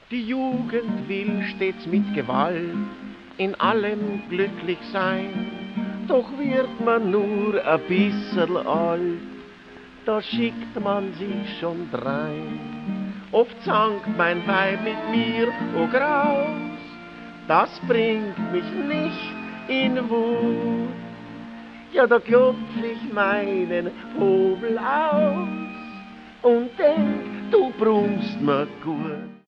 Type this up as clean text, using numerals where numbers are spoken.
Die Jugend will stets mit Gewalt in allem glücklich sein, doch wird man nur ein bisserl alt, da schickt man sich schon drein. Oft zankt mein Weib mit mir, o Graus, das bringt mich nicht in Wut. Ja, da klopf ich meinen Hobel aus und denk, du brummst mir gut.